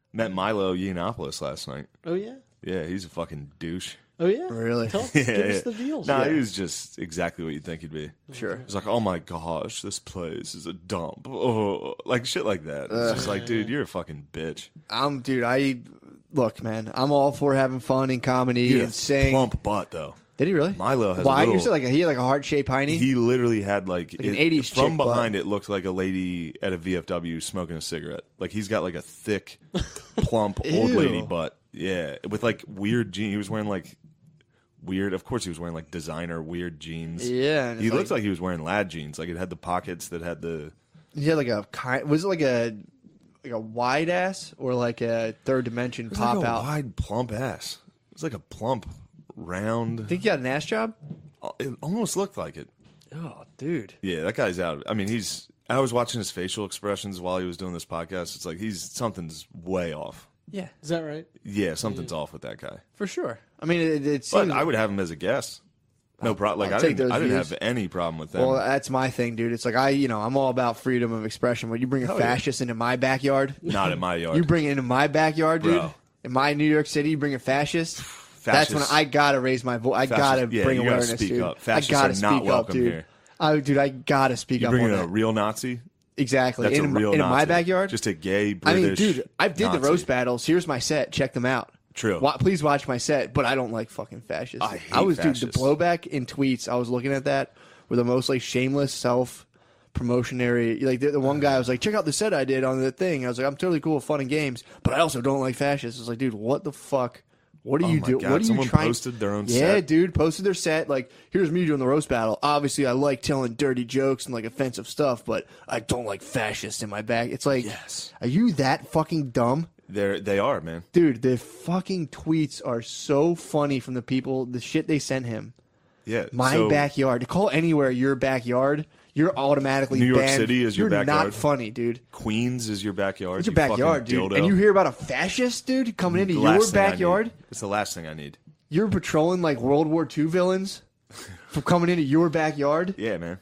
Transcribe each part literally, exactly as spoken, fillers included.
Met Milo Yiannopoulos last night. Oh, yeah? Yeah, he's a fucking douche. Oh, yeah? Really? Tell us, Yeah, give us yeah. the deals. Nah, yeah. he was just exactly what you'd think he'd be. Sure. He's like, oh my gosh, this place is a dump. Oh, like shit like that. It's just like, dude, you're a fucking bitch. I'm, dude, I, look, man, I'm all for having fun and comedy He had and a saying. plump butt, though. Did he really? Milo has Why? a little... You said like a, he had like a heart-shaped hiney? He literally had like, Like an it- eighties from chick butt. behind it looked like a lady at a V F W smoking a cigarette. Like he's got like a thick, plump old Ew. lady butt. Yeah, with like weird jeans. He was wearing like weird. Of course, he was wearing like designer weird jeans. Yeah. and he it's looked like he was wearing lad jeans. Like it had the pockets that had the. He had like a kind. Was it like a like a wide ass or like a third dimension It was pop like a out? wide plump ass. It was like a plump, round. Think you got an ass job? It almost looked like it. Oh, dude. Yeah, that guy's out. I mean, he's. I was watching his facial expressions while he was doing this podcast. It's like he's something's way off. Yeah, Is that right? Yeah, something's off with that guy. for sure. I mean, it, it But seems. I would have him as a guest. No problem. Like I'll I take didn't. those I didn't views. have any problem with that. Well, that's my thing, dude. It's like I, you know, I'm all about freedom of expression. When you bring a Hell yeah. fascist into my backyard, Not in my yard. you bring it into my backyard, dude. Bro. In my New York City, you bring a fascist. That's when Fascists- I gotta raise my voice. I Fascists- gotta yeah, bring you gotta awareness, speak dude. up. I Fascists gotta are speak not up, welcome dude. here. I, dude, I gotta speak You up bring on in a that. real Nazi. Exactly. That's in a real in Nazi. my backyard. Just a gay I British. mean, dude, I did Nazi. the roast battles. Here's my set. Check them out. True. Wa- please watch my set. But I don't like fucking fascists. I hate was, dude, fascists. the blowback in tweets. I was looking at that were the most like shameless self promotionary. Like the, the one guy was like, check out the set I did on the thing. I was like, I'm totally cool with fun and games, but I also don't like fascists. I was like, dude, what the fuck? What are Oh you my doing? God, What are someone you trying? posted their own yeah, set? dude, posted their set. Like, here's me doing the roast battle. Obviously, I like telling dirty jokes and like offensive stuff, but I don't like fascists in my back. It's like, Yes. are you that fucking dumb? They're they are, man. Dude, the fucking tweets are so funny from the people, the shit they sent him. Yeah. My so, backyard. To call anywhere your backyard, you're automatically New York banned. City is your you're backyard? not funny, dude. Queens is your backyard. It's your you fucking backyard, dude. dildo. And you hear about a fascist, dude, coming into The your last thing I need. backyard? It's the last thing I need. You're patrolling like World War Two villains from coming into your backyard? Yeah, man.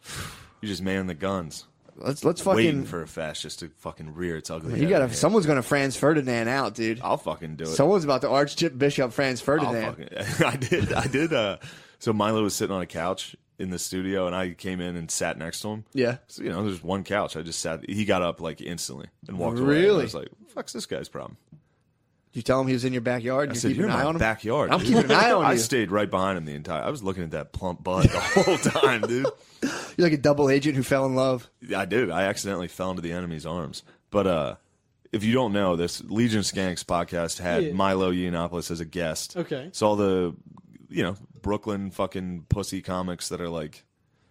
You just man the guns, Let's let's waiting fucking for a fascist to fucking rear its ugly. you head gotta in here. someone's gonna Franz Ferdinand out, dude. I'll fucking do it. Someone's about to Archbishop Franz I'll Ferdinand. fucking, I did. I did. Uh, so Milo was sitting on a couch in the studio, and I came in and sat next to him. Yeah. So, you know, there's one couch. I just sat. He got up like instantly and walked away. Really? And I was like, "Fuck's this guy's problem?" You tell him he was in your backyard. I You said, keep "You're an in eye my on him. backyard." I'm dude." keeping an eye on I you. stayed right behind him the entire. I was looking at that plump butt the whole time, dude. You're like a double agent who fell in love. I did. I accidentally fell into the enemy's arms. But uh, if you don't know, this Legion of Skanks podcast had Yeah. Milo Yiannopoulos as a guest. Okay. So all the, you know, Brooklyn fucking pussy comics that are like,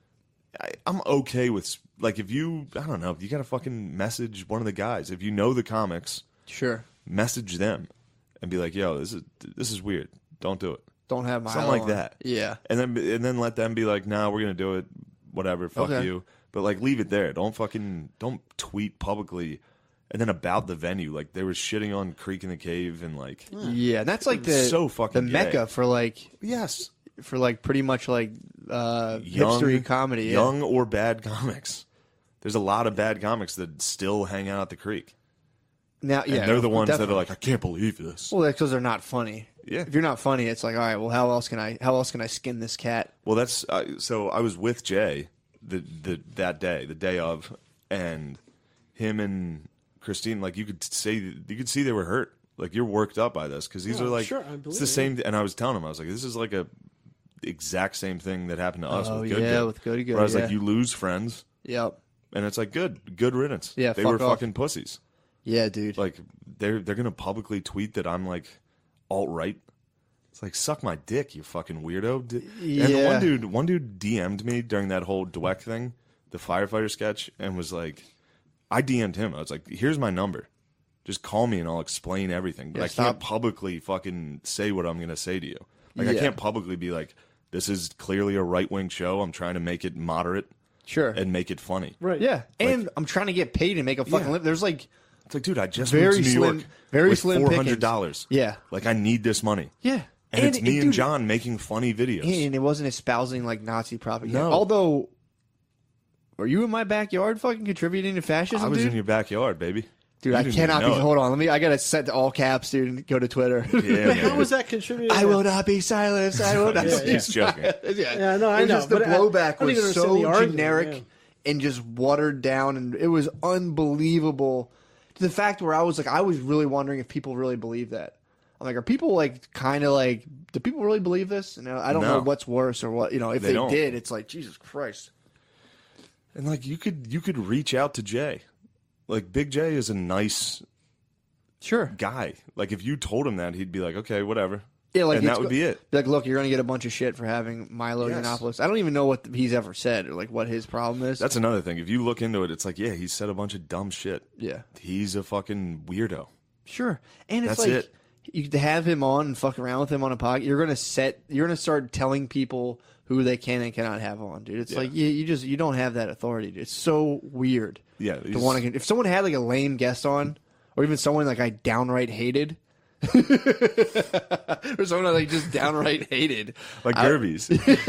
I, I'm okay with, like, if you, I don't know, you got to fucking message one of the guys. If you know the comics, Sure. message them and be like, yo, this is this is weird. Don't do it. Don't have my Something eye like on. that. Yeah. And then and then let them be like, nah, we're gonna do it. Whatever, fuck Okay. you. But like, leave it there. Don't fucking don't tweet publicly. And then about the venue, like they were shitting on Creek in the Cave and like, Yeah, and that's like It was the so fucking the gay. mecca for like yes, for like pretty much like uh young hipstery comedy. Yeah. young or bad comics. There's a lot of bad comics that still hang out at the Creek. Now, And yeah, they're the ones that are definitely. like, I can't believe this. Well, that's because they're not funny. Yeah. If you're not funny, it's like, all right, well, how else can I how else can I skin this cat? Well, that's uh, so. I was with Jay the the that day, the day of, and him and Christine. Like you could say, you could see they were hurt. Like you're worked up by this because these Oh, are like sure, I it's believe the it. same. And I was telling him, I was like, this is like a exact same thing that happened to us Oh, with Good yeah, Good. with Goody Good, Where I was yeah. like, you lose friends, Yep. and it's like good, good riddance. Yeah, they fuck were off. fucking pussies. Yeah, dude. Like they're they're gonna publicly tweet that I'm like alt right. It's like, suck my dick, you fucking weirdo. D- And Yeah. one dude, one dude D M'd me during that whole Dweck thing, the firefighter sketch, and was like, I D M'd him. I was like, here's my number. Just call me and I'll explain everything. But Yeah, I stop. can't publicly fucking say what I'm going to say to you. Like, I Yeah. can't publicly be like, this is clearly a right-wing show. I'm trying to make it moderate Sure. and make it funny. Right. yeah, and I'm trying to get paid and make a fucking Yeah. living. There's like, It's like, dude, I just Very moved to New slim- York very with slim four hundred dollars. Yeah. Like, I need this money. yeah, And, it's me and dude, John making funny videos. and it wasn't espousing like Nazi propaganda. No. Although, are you in my backyard fucking contributing to fascism, I was dude? in your backyard, baby. Dude, You I didn't cannot even be. know it. Hold on, let me. I gotta set to all caps, dude, and go to Twitter. Yeah, But how man. was that contributing? I will not be silenced. I will not. Yeah, be yeah. He's joking. silenced. Yeah, Yeah, no, I It was know, Just the but I- blowback I don't even was understand so the argument, generic yeah. and just watered down, and it was unbelievable. To the fact where I was like, I was really wondering if people really believe that. I'm like, are people like kind of like, do people really believe this? You know, I don't No. know what's worse or what. You know, if They they, don't. did, it's like Jesus Christ. And like you could you could reach out to Jay. Like Big J is a nice Sure. guy. Like if you told him that, he'd be like, okay, whatever. Yeah, like and it's that would go- be it. Be like, look, you're going to get a bunch of shit for having Milo Yes. Yiannopoulos. I don't even know what he's ever said or like what his problem is. That's another thing. If you look into it, it's like, yeah, he said a bunch of dumb shit. yeah, He's a fucking weirdo. sure. And it's That's like it. you to have him on and fuck around with him on a podcast. You're going to set. You're going to start telling people who they can and cannot have on, dude. It's Yeah. like you, you just you don't have that authority. Dude. It's so weird. Yeah, To he's- want to, if someone had like a lame guest on, or even someone like I downright hated. or someone I like just downright hated. like I- Gerbies.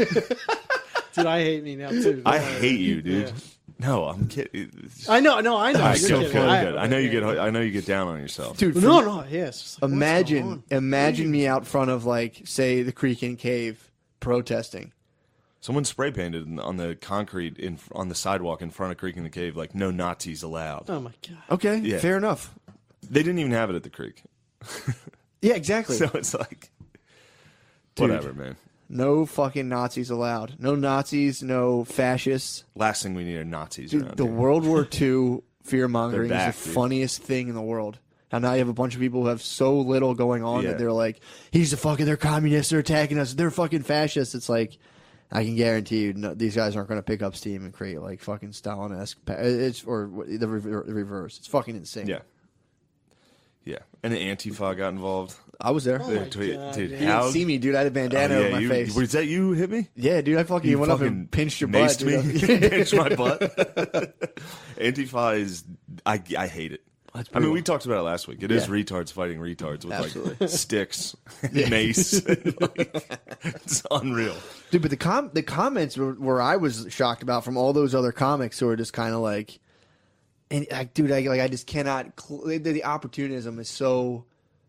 Dude, I hate me now too. I hate you, dude. Yeah. No, I'm kidding. I know, no, I know. All right, You're good, kidding. good, I- good. I know you get. I know you get down on yourself. Dude, No, no, yeah. It's just like, what's going Imagine, on? imagine me out front of like, say, the Creek and Cave protesting. Someone spray painted on the concrete in on the sidewalk in front of Creek in the Cave, like "No Nazis allowed." Oh my god. Okay, Yeah. fair enough. They didn't even have it at the Creek, Yeah, exactly. so it's like, Dude. whatever, man. No fucking Nazis allowed. No Nazis. No fascists. Last thing we need are Nazis Dude, around the here. World War Two fear mongering They're back, is the dude. funniest thing in the world. And now you have a bunch of people who have so little going on Yeah. that they're like, "He's a fucking. They're communists. They're attacking us. They're fucking fascists." It's like, I can guarantee you, no, these guys aren't going to pick up steam and create like fucking Stalin-esque. Pa- it's or the rever- the reverse. It's fucking insane. Yeah, yeah. And the Antifa got involved. I was there. Oh They my tweet- God, dude, man. You how? didn't see me, dude. I had a Oh, bandana yeah, over my you- face. Was that you who hit me? Yeah, dude. I fucking You went up fucking and pinched your butt. maced me, dude. pinched my butt. Antifa is, I, I hate it. That's I mean, brutal. we talked about it last week. It is Yeah. retards fighting retards with Absolutely. like sticks, and mace. Like, it's unreal. Dude, but the com- the comments were, where I was shocked about from all those other comics who are just kind of like, and like, dude, I like I just cannot. Cl- the, the opportunism is so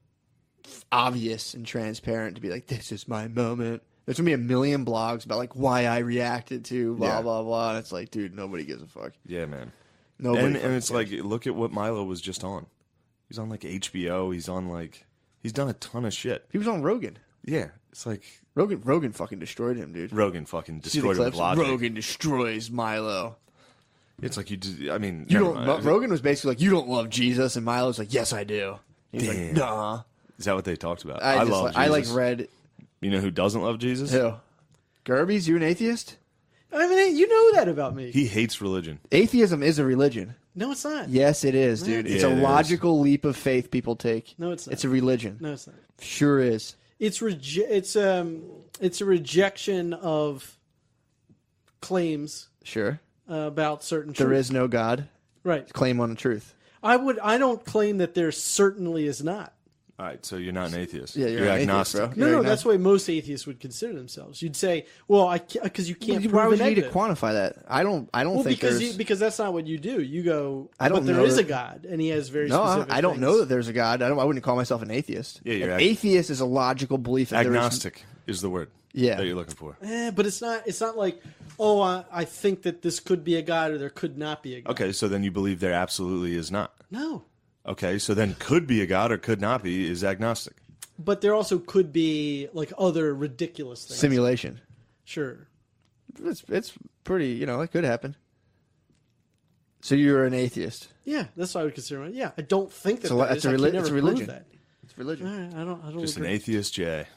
obvious and transparent to be like, this is my moment. There's gonna be a million blogs about like why I reacted to blah Yeah. blah blah, and it's like, dude, nobody gives a fuck. Yeah, man. Nobody. And, fucking and it's cares. like, look at what Milo was just on. He's on like H B O. He's on like, he's done a ton of shit. he was on Rogan. Yeah, it's like Rogan Rogan fucking destroyed him, dude. Rogan fucking See the destroyed him with clips? logic. Rogan destroys Milo. It's like you. Just, I mean, You never don't. mind. Rogan was basically like, you don't love Jesus, and Milo's like, yes, I do. He's Damn. like, nah. Is that what they talked about? I, I, just love. like, I like Jesus. read You know who doesn't love Jesus? who? Gerbies, you an atheist? I mean, you know that about me. He hates religion. Atheism is a religion. No, it's not. Yes, it is, dude. It's Yeah, a it is. logical leap of faith people take. No, it's not. It's a religion. No, it's not. Sure is. It's reje- It's um. It's a rejection of claims Sure. uh, about certain. There truth. is no God. Right. Claim on the truth. I would. I don't claim that there certainly is not. All right, so you're not an atheist. Yeah, you're an atheist, agnostic. bro. No, You're no, agnostic. that's the way most atheists would consider themselves. You'd say, "Well, I because you can't." Why prove would a you need to negative. quantify that? I don't. I don't Well, think because there's. you, because that's not what you do. You go. I don't But there know is that- a God, and He has very no, I, specific. I don't things. know that there's a God. I don't. I wouldn't call myself an atheist. Yeah, you're An ag- atheist is a logical belief that there is. Agnostic is the word. Yeah. that you're looking for. Eh, but it's not. It's not like, oh, I, I think that this could be a God or there could not be a God. Okay, so then you believe there absolutely is not. No, Okay, so then could be a god or could not be is agnostic. but there also could be like other ridiculous things. Simulation. Sure. It's it's pretty. You know, it could happen. So you're an atheist. Yeah, that's what I would consider it. Yeah, I don't think that. So there that's is. a I can reli- never it's a prove religion. That. It's religion. All right, I don't. I don't. Just an agree. atheist Jay.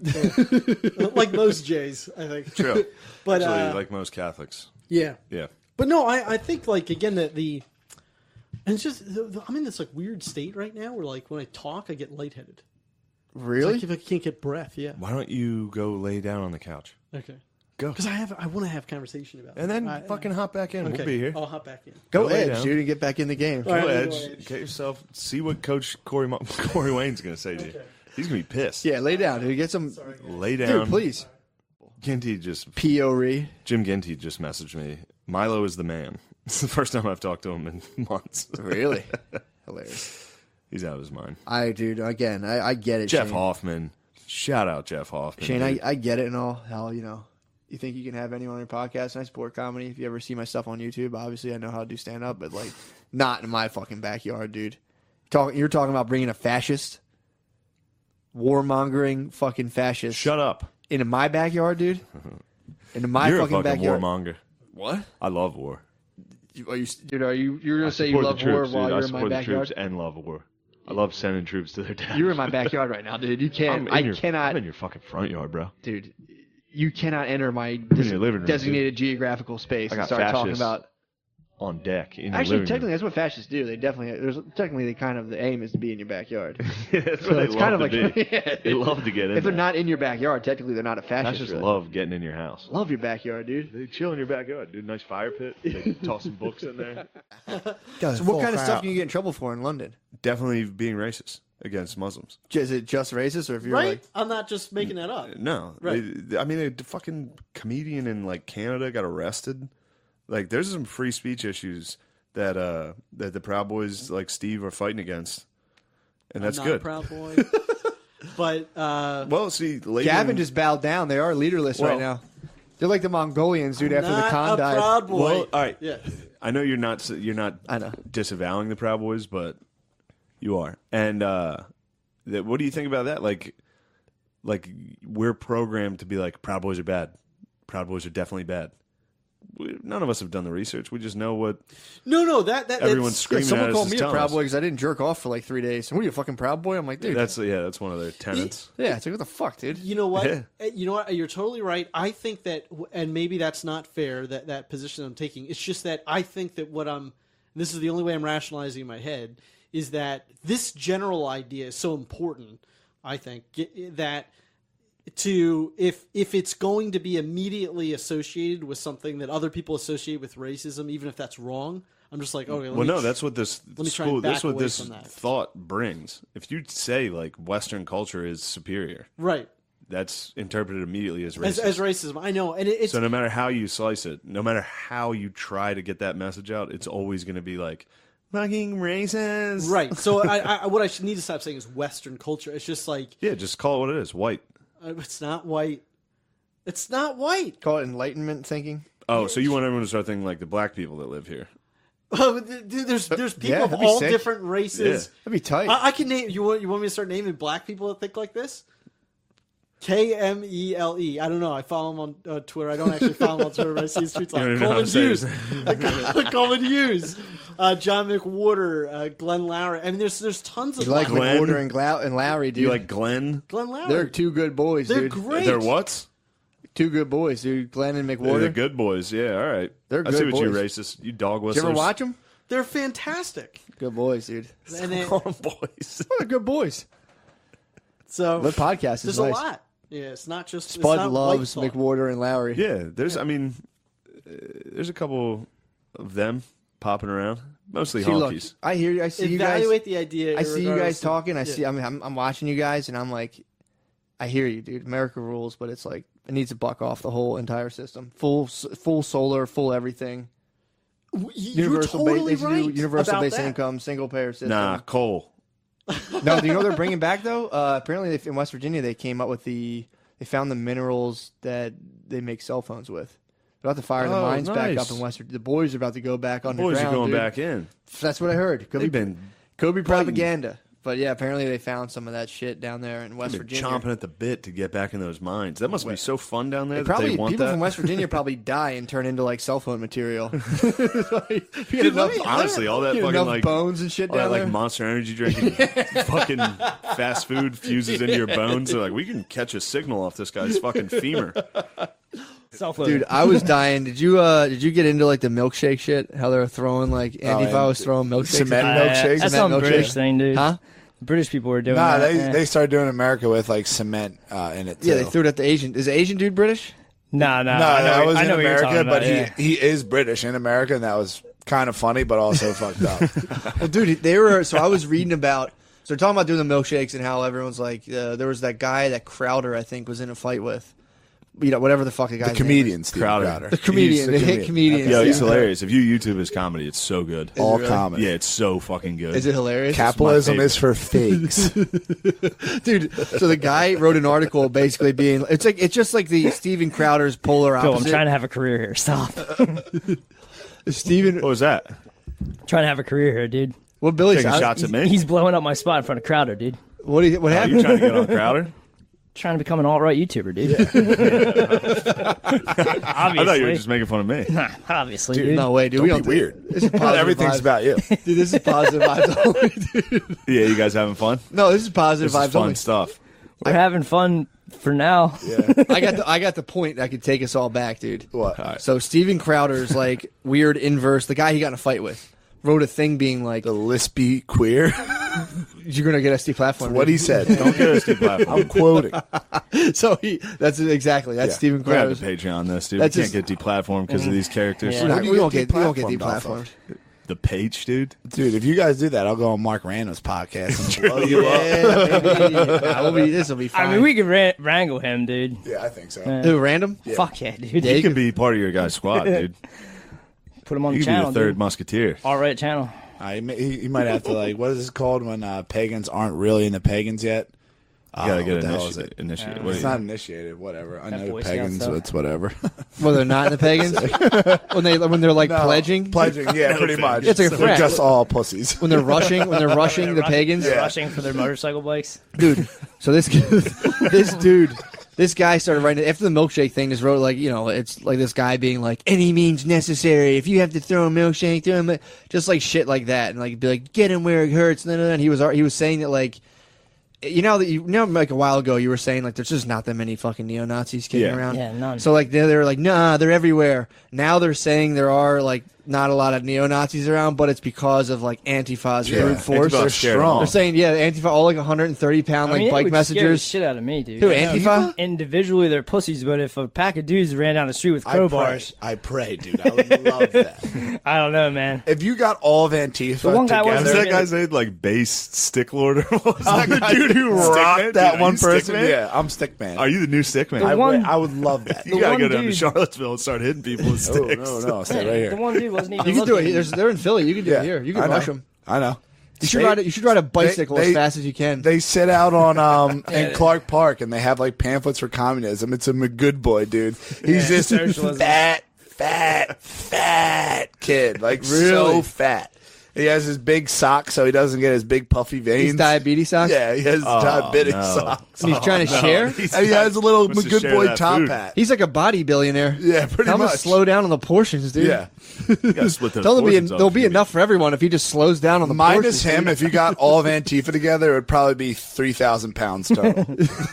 like most Jays, I think. True. But Actually, uh, like most Catholics. yeah, Yeah. but no, I, I think like again that the, and it's just the, the- I'm in this like weird state right now where like when I talk I get lightheaded. It's Really? like if I can't get breath, yeah. Why don't you go lay down on the couch? Okay. Go. Because I have I want to have conversation about it. And then I, fucking hop back in. okay, We'll be here. I'll hop back in. Go Go lay edge, down. dude, and get back in the game. All right. Go I'm edge. gonna go edge. Get yourself. See what Coach Corey Mo- Corey Wayne's going to say to you. Okay. He's going to be pissed. Yeah, lay down, dude. Get some. Sorry. Lay down. Dude, please. Ginty just P O R E. Jim Ginty just messaged me. Milo is the man. It's the first time I've talked to him in months. Really? Hilarious. He's out of his mind. I, dude, again, I, I get it. Jeff Shane. Hoffman. Shout out Jeff Hoffman. Shane, I, dude. I get it and all. Hell, you know, you think you can have anyone on your podcast, and I support comedy. If you ever see my stuff on YouTube, obviously I know how to do stand up, but like, not in my fucking backyard, dude. Talk, you're talking about bringing a fascist, warmongering fucking fascist Shut up. into my backyard, dude. Into my You're fucking, a fucking backyard. warmonger. What? I love war. Are you, dude, are you? You're gonna I say you support love the war troops, while dude. I you're in my support the backyard? troops and love war. I love sending troops to their death. You're in my backyard right now, dude. You I'm can't. in I your, cannot, I'm in your fucking front yard, bro. dude. You cannot enter my in des- your living room, designated geographical space I and got start talking fascists about. On deck. In your Actually, living technically, room. that's what fascists do. They definitely. There's technically the kind of the aim is to be in your backyard. That's So what they it's love kind of to like be. yeah, They love to get in If they're there. not in your backyard, technically they're not a fascist. Fascists really. love getting in your house. Love your backyard, dude. They chill in your backyard, dude. Nice fire pit. They toss some books in there. So what kind of stuff can you get in trouble for in London? Definitely being racist against Muslims. Is it just racist, or if you're Right? like, I'm not just making that up. No, Right. They- I mean, a fucking comedian in like Canada got arrested. Like, there's some free speech issues that uh that the Proud Boys like Steve are fighting against, and that's I'm not good. a Proud Boy. But uh, Well, see, Laban, Gavin just bowed down? They are leaderless Well- right now. They're like the Mongolians, dude. After the not Khan a died. Proud Boy. Well, all right. Yeah. I know you're not you're not I know. disavowing the Proud Boys, but you are. And uh that, what do you think about that? Like, like we're programmed to be like Proud Boys are bad. Proud Boys are definitely bad. We, none of us have done the research. We just know what No, no, that that everyone's that's, Yeah, screaming someone at us. called is me a telling Proud us. Boy because I didn't jerk off for like three days. And what are you, a fucking Proud Boy? I'm like, dude. That's yeah, that's one of their tenets. yeah, it's like, what the fuck, dude? You know what? Yeah. Uh, You know what? You're totally right. I think that, and maybe that's not fair, that, that position I'm taking. It's just that I think that what I'm, and this is the only way I'm rationalizing in my head, is that this general idea is so important, I think, ge- that to, if if it's going to be immediately associated with something that other people associate with racism, even if that's wrong, I'm just like, okay, let Well, me no, tr- that's what this let me try and school. That's back what away this from that. thought brings. If you say like Western culture is superior, right. that's interpreted immediately as racist. As, as racism. I know. And it, it's, So no matter how you slice it, no matter how you try to get that message out, it's always going to be like fucking racist. right. So I, I, what I should need to stop saying is Western culture. It's just like, Yeah, just call it what it is. White. Uh, It's not white. It's not white. Call it enlightenment thinking. Oh, so you want everyone to start thinking like the black people that live here? Dude, there's there's people yeah, of that'd be all sick. different races. That'd be tight. I, I can name. You want you want me to start naming black people that think like this? K M E L E. I don't know. I follow him on uh, Twitter. I don't actually follow him on Twitter, but I see his tweets. don't Like even know how Coleman to say Hughes, his Coleman Hughes, uh, John McWhorter, uh, Glenn Lowry. I mean, there's there's tons of You like black- Glenn? McWhorter and, Glau- and Lowry, dude. You like Glenn? Glenn Lowry. They're two good boys, They're dude. great. They're what? Two good boys, dude. Glenn and They're McWhorter. the good boys. Yeah, all right. They're I see good what you boys. racist. You dog Did whistlers. you ever watch them? They're fantastic. Good boys, dude. And then, Call them boys. They're good boys. so The podcast is there's nice. a lot. Yeah, it's not just it's Spud not loves white talk. McWhorter and Lowry. Yeah, there's. I mean, uh, there's a couple of them popping around. Mostly See, look, honkies. I hear you. I see you guys. Evaluate the idea. I see you regardless guys of- talking. I yeah. see. I mean, I'm, I'm watching you guys, and I'm like, I hear you, dude. America rules, but it's like it needs to buck off the whole entire system. Full, s- full solar, full everything. W- You're Universal, totally ba- they should do right universal about basic that. income, single payer system. Nah, Cole. No, do you know what they're bringing back though? Uh, apparently, they, in West Virginia, they came up with the. They found the minerals that they make cell phones with. They're about to fire the Oh, mines back nice. up in West Virginia. The boys are about to go back Boys underground. are going dude. back in. That's what I heard. Could They've be been could be propaganda, but yeah, apparently they found some of that shit down there in West They've been Virginia. chomping at the bit to get back in those mines. That must be so fun down there. They that probably they want people that. from West Virginia probably die and turn into like cell phone material. Like, you get Dude, enough, let me- Honestly, all that you get fucking enough like bones and shit all that down like there. Monster Energy drink, and fucking fast food fuses into your bones. They're like, we can catch a signal off this guy's fucking femur. Dude, I was dying. Did you uh did you get into like the milkshake shit? How they were throwing like Antifa and was throwing milkshakes. cement at- milkshakes? That's Cement some British milkshakes. thing, dude. Huh? British people were doing Nah, that. they yeah. they started doing America with like cement uh, in it. Too. Yeah, they threw it at the Asian. Is the Asian dude British? Nah, nah. No, I know, that was I in know what you're America, talking about, but yeah. he he is British in America, and that was kind of funny, but also fucked up. Well, dude, they were. So I was reading about. So they're talking about doing the milkshakes and how everyone's like, uh, there was that guy that Crowder I think was in a fight with. you know, whatever the fuck the guy's The comedian, Steven Crowder. Crowder. The comedian, He's the hit comedian. Yo, he's Yeah. hilarious. If you YouTube his comedy, it's so good. All really? comedy. Yeah, it's so fucking good. Is it hilarious? Capitalism favorite. is for fakes. Dude, so the guy wrote an article basically being it's like it's just like the Steven Crowder's polar Phil, I'm opposite. trying to have a career here. Stop. Steven What was that? trying to have a career here, dude. what Billy Taking said- shots at me? He's blowing up my spot in front of Crowder, dude. What do you, what Are happened? you trying to get on Crowder? Trying to become an alt-right YouTuber, dude. Obviously. I thought you were just making fun of me. Nah, obviously, dude. No way, dude. Don't we be don't weird. This is Not positive everything's vibes. about you. Dude, this is positive vibes only, dude. Yeah, you guys having fun? No, this is positive This is vibes fun only. stuff. We're having fun for now. I got the I got the point that could take us all back, dude. What? All right. So Steven Crowder's like weird inverse, the guy he got in a fight with, wrote a thing being like, The lispy queer. "You're gonna get S D platform." What he said. Don't get us to platform. I'm quoting. So he that's exactly that's Yeah. Steven We're gonna have Crowder's. to Patreon this, dude. That's we can't just- get deplatformed because of these characters. Yeah. We're not- Who do we you won't get get we won't get deplatformed off deplatformed. The page, dude. Dude, if you guys do that, I'll go on Mark Randall's podcast and blow you up. Yeah, baby. Nah, we'll be, this will be fine. I mean, we could ra- wrangle him, dude. Yeah, I think so. Yeah. Who, random? Fuck yeah, dude. Yeah, He you can be part of your guys' squad, dude. Put him on You the can be channel, the third dude. musketeer. Alt-right channel. Uh, you, may, you might have to, like, what is this called when uh, pagans aren't really into pagans yet? You gotta Oh, get what the hell is initi- it? initiated. Yeah. What It's do you- not initiated, whatever. I That know Boy Scout pagans, stuff. it's whatever. Well, they're not in the pagans when they when they're like No, pledging. Pledging, yeah, pretty much. It's like a They're frat. just all pussies. when they're rushing when they're rushing They're the rushing- pagans. They're rushing for their motorcycle bikes. Dude, so this this dude, this guy started writing after the milkshake thing. Just wrote like you know, it's like this guy being like, any means necessary. If you have to throw a milkshake, throw him, just like shit like that, and like be like, get him where it hurts. And then he was he was saying that like. You know that you, you know like a while ago you were saying like there's just not that many fucking neo Nazis kicking Yeah. around. Yeah, none. So like they're, they're like nah, they're everywhere. Now they're saying there are like not a lot of neo Nazis around, but it's because of like Antifa's Yeah. brute force. Antifa They're scared strong. They're saying yeah, Antifa all like one hundred thirty pound I like mean, it bike would scare the messengers. shit out of me, dude. Who, Yeah. Antifa? Individually, they're pussies, but if a pack of dudes ran down the street with I pray. crowbars, I pray, dude. I would love that. I don't know, man. If you got all of Antifa The one guy together, Is wasn't that guy's name like Base Stick Lord or what was I'm that the guy? dude who Stickman? rocked Dude, that are one you person. Stickman? Yeah, I'm Stickman. Are you the new Stickman? I, one- would, I would love that. You gotta one go down to dude- Charlottesville and start hitting people with Oh, sticks. no, no, stay right The here. one dude wasn't even You can do it. looking. There's, they're in Philly. You can do Yeah, it here. You can I know. rush them. I know. You should They- ride. A, you should ride a bicycle they- as fast as you can. They sit out on um in Clark Park and they have like pamphlets for communism. It's a good boy, dude. He's Yeah, this socialism. fat, fat, fat kid, like so Really? fat. He has his big socks so he doesn't get his big puffy veins. He's diabetes socks. Yeah, he has diabetic no. socks. And he's trying to share. And he has a little Wants to good share boy that top food. hat. He's like a body billionaire. Yeah, pretty Tell him much. to slow down on the portions, dude. Yeah. You gotta split those Tell him be portions up. there'll be enough for everyone if he just slows down on the Minus portions. him, if you got all of Antifa together, it would probably be three thousand pounds total.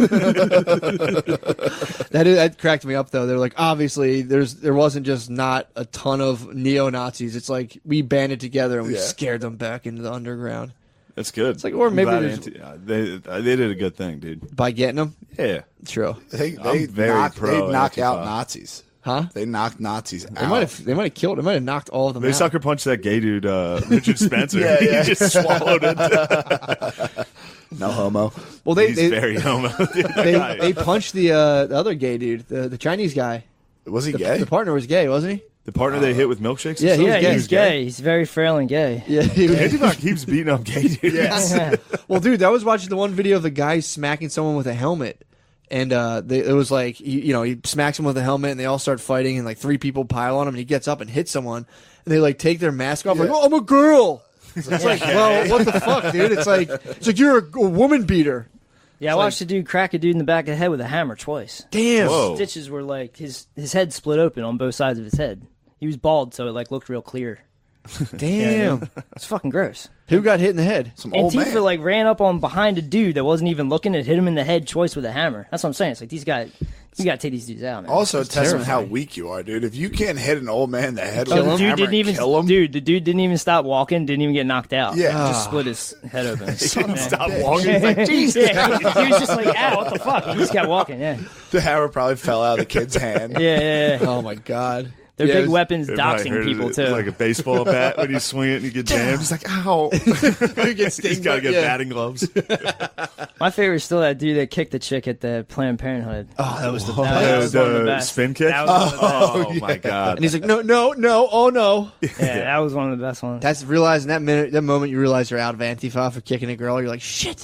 That is, that cracked me up though. They're like, obviously, there's there wasn't just not a ton of neo Nazis. It's like we banded together and we Yeah. scared them back into the underground That's good. It's like- or maybe there's- anti- uh, they uh, they did a good thing, dude. by getting them. Yeah. True, They, I'm they, very knock, pro they knock Antifa. out Nazis. huh? They knock Nazis They out. might have they might have killed. They might have knocked all of them They out. sucker punched that gay dude, uh, Richard Spencer. Yeah, yeah. He just swallowed it. No homo. Well, they He's they, very homo. Dude, that they, guy. they punched the uh, the other gay dude, the the Chinese guy. Was he The, gay? the partner was gay, wasn't he? the partner they hit with milkshakes. Yeah, and he stuff? was Yeah, gay. he's gay. He's very frail and gay. Yeah. He was, Antifa keeps beating up gay dudes. Yeah. well, dude, I was watching the one video of the guy smacking someone with a helmet. And uh, they, it was like, he, you know, he smacks him with a helmet, and they all start fighting, and like three people pile on him, and he gets up and hits someone, and they like take their mask off, like, Yeah. oh, I'm a girl. It's like, well, what the fuck, dude? It's like, it's like you're a, a woman beater. Yeah, I watched a dude crack a dude in the back of the head with a hammer twice. Damn. Whoa. Stitches were like his his head split open on both sides of his head. He was bald, so it like looked real clear. Damn. It's fucking gross. Who got hit in the head? Some old Antifa man. like ran up on behind a dude that wasn't even looking and hit him in the head twice with a hammer. That's what I'm saying. It's like these guys, you gotta take these dudes out, man. Also, a testament how terrifying. weak you are, dude. If you can't hit an old man in the head Oh, with the a dude hammer didn't and even, kill him, dude. The dude didn't even stop walking. Didn't even get knocked out. Yeah. just split his head open. Stop walking. It's like, yeah, he, he was just like, "Ow, what the fuck?" He just kept walking. Yeah, the hammer probably fell out of the kid's hand. yeah, yeah. yeah. Oh my god. They're Yeah, big it's- weapons, They probably doxing heard people it too. like a baseball bat when you swing it and you get jammed. He's like, ow. You get He's stinged got to by- get yeah. batting gloves. My favorite is still that dude that kicked the chick at the Planned Parenthood. Oh, that was the That best. was the one of the best. spin kick? That was one of the best. Oh, my God. And he's like, no, no, no, oh no. Yeah, that was one of the best ones. That's realizing that minute, that moment you realize you're out of Antifa for kicking a girl. You're like, shit.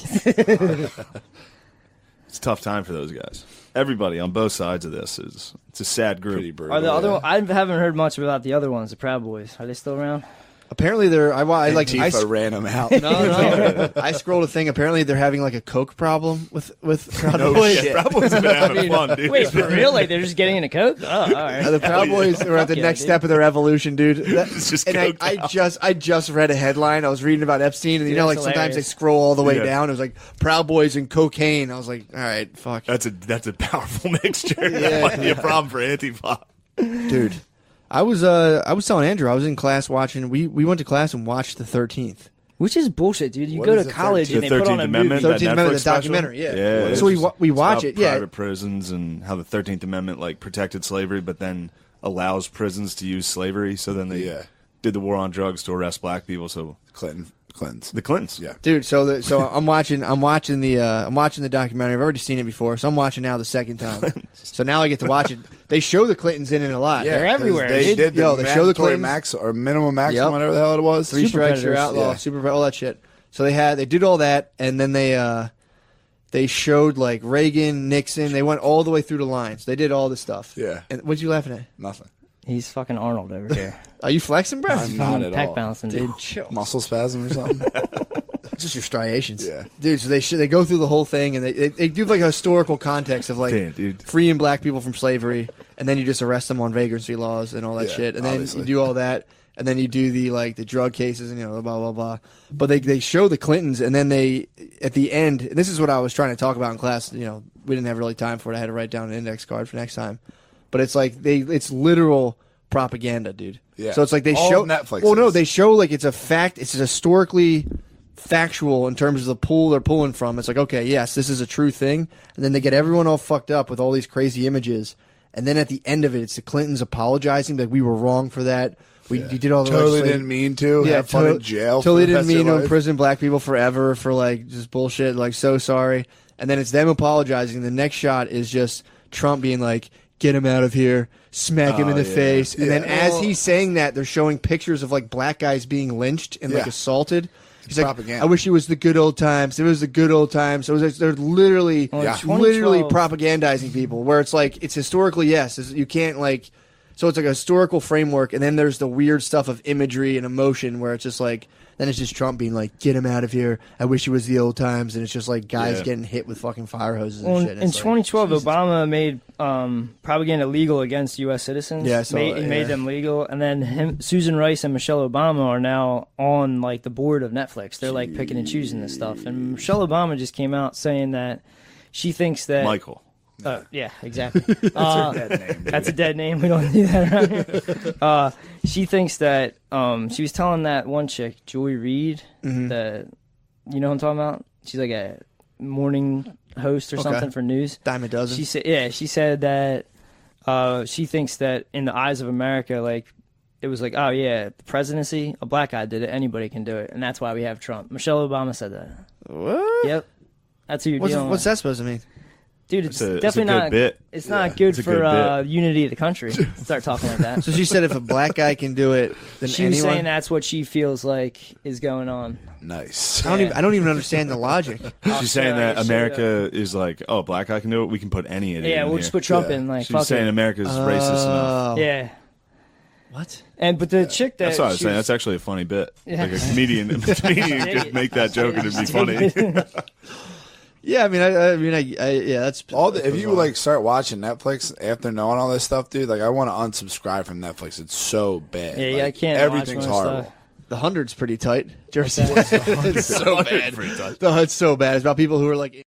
It's a tough time for those guys. Everybody on both sides of this is it's a sad group. Pretty brutal. Are the other? yeah. I haven't heard much about the other ones. The Proud Boys. Are they still around? Apparently, they're. I, wa- I like. I, Antifa sc- ran him out. no, no. I scrolled a thing. Apparently, they're having like a coke problem with with Proud No Boys. shit. Proud Boys have been having fun, dude. Wait, for real? Like they're just getting into coke? Oh, all Uh, right. the Proud yeah. Boys are at the Yeah, next dude. step of their evolution, dude. That- It's just and I, coked I out. just, I just read a headline. I was reading about Epstein, and you Dude, know, like that's sometimes they hilarious. scroll all the way Yeah. down. It was like Proud Boys and cocaine. I was like, all right, fuck, That's a that's a powerful mixture. Yeah. That might be a problem for Antifa. dude. I was, uh, I was telling Andrew, I was in class watching. We we went to class and watched the thirteenth. Which is bullshit, dude. You What go is to the college The and they put on Thirteenth a Amendment, movie. that thirteenth Amendment, Netflix the special? documentary, yeah. yeah. So we it's wa- we it's watch about it, yeah. Private prisons and how the Thirteenth Amendment like protected slavery, but then allows prisons to use slavery. So then they Yeah. did the war on drugs to arrest black people. So Clinton. Clintons. the Clintons, Yeah. Dude, so the, so I'm watching I'm watching the uh, I'm watching the documentary. I've already seen it before, so I'm watching now the second time. So now I get to watch it. They show the Clintons in it a lot. They're 'cause everywhere, They dude. did the Yo, they show the mandatory Clintons. max or minimum max, Yep. whatever the hell it was. Three Super strikes, you're Predators. outlaw, Yeah. super all that shit. So they had they did all that, and then they uh, they showed like Reagan, Nixon. They went all the way through the lines. They did all this stuff. Yeah. And what you laughing at? Nothing. He's fucking Arnold over here. Are you flexing, bro? I'm not at Pack all. bouncing, dude. Chill. Muscle spasm or something. Just your striations. Yeah. Dude, so they sh- they go through the whole thing, and they, they they do like a historical context of like Damn, dude. freeing black people from slavery, and then you just arrest them on vagrancy laws and all that Yeah, shit, and then obviously. you do all that, and then you do the like the drug cases and you know blah blah blah. But they they show the Clintons, and then they at the end, and this is what I was trying to talk about in class. You know, we didn't have really time for it. I had to write down an index card for next time. But it's like they it's literal propaganda, dude. Yeah. So it's like they All show Netflix Well, no, is. they show like it's a fact. It's historically factual in terms of the pool they're pulling from. It's like, okay, yes, this is a true thing. And then they get everyone all fucked up with all these crazy images. And then at the end of it, it's the Clintons apologizing that we were wrong for that. We you did all the Totally legislation- didn't mean to. have fun to- in jail. for Totally the didn't rest of mean your to life. imprison black people forever for like just bullshit. Like, so sorry. And then it's them apologizing. The next shot is just Trump being like, "Get him out of here." Smack him Oh, in the yeah. face. And then Yeah. as Well- he's saying that, they're showing pictures of like black guys being lynched and like Yeah. assaulted. He's like, propaganda. "I wish it was the good old times. It was the good old times." So it was like, they're literally, Well, in literally twenty twelve propagandizing people. Where it's like it's historically yes, it's- you can't like. So it's like a historical framework, and then there's the weird stuff of imagery and emotion, where it's just like then it's just Trump being like, "Get him out of here. I wish it was the old times," and it's just like guys Yeah. getting hit with fucking fire hoses and Well, shit. in and it's like, twenty twelve, Jesus. Obama made um, propaganda legal against U S citizens. Yeah, I saw made, that, he made yeah. them legal, and then him, Susan Rice and Michelle Obama are now on like the board of Netflix. They're like picking and choosing this stuff. And Michelle Obama just came out saying that she thinks that Michael. Uh, yeah, exactly. Uh, that's a dead name. We don't do that around here. Uh, she thinks that um, she was telling that one chick, Joy Reid, Mm-hmm. the you know what I'm talking about. She's like a morning host or Okay. something for news. dime a dozen. She said, yeah, she said that uh, she thinks that in the eyes of America, like it was like, oh yeah, the presidency, a black guy did it, anybody can do it, and that's why we have Trump. Michelle Obama said that. what? Yep, that's who you're What's, dealing what's with. that supposed to mean? Dude, it's, It's a- it's a definitely good not. bit. It's not Yeah, good it's a for good uh, bit. unity of the country. Start talking like that. So she said if a black guy can do it, then She was anyone. saying that's what she feels like is going on. Nice. I don't Yeah. even. I don't even understand the logic. She's saying that Australia, America is like, oh, black guy can do it. We can put any idiot. Yeah, in we'll here. just put Trump Yeah. in. Like, She's fuck saying it. America's racist enough. Oh. Yeah, What? and but the chick that That's what I was she saying. That's actually a funny bit. Yeah. Like a comedian, a comedian could make that joke and it'd be funny. Yeah, I mean, I, I mean, I, I, yeah, that's All the, if you like start watching Netflix after knowing all this stuff, dude, like I want to unsubscribe from Netflix. It's so bad. Yeah, like, yeah, I can't. Everything's watch most horrible. stuff. the hundred's pretty tight. Jersey, it's so bad. Pretty tight. No, it's so bad. It's about people who are like.